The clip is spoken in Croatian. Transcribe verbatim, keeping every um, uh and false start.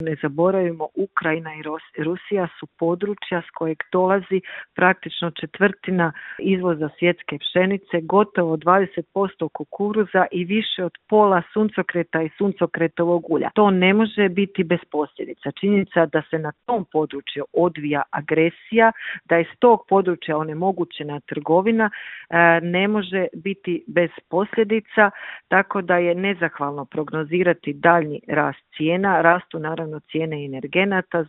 Ne zaboravimo, Ukrajina i Rusija su područja s kojeg dolazi praktično četvrtina izvoza svjetske pšenice, gotovo dvadeset posto kukuruza i više od pola suncokreta i suncokretovog ulja. To ne može biti bez posljedica. Činjenica da se na tom području odvija agresija, da je s tog područja onemogućena trgovina, ne može biti bez posljedica, tako da je nezahvalno prognozirati daljnji rast cijena. Rastu naravno cijene energenata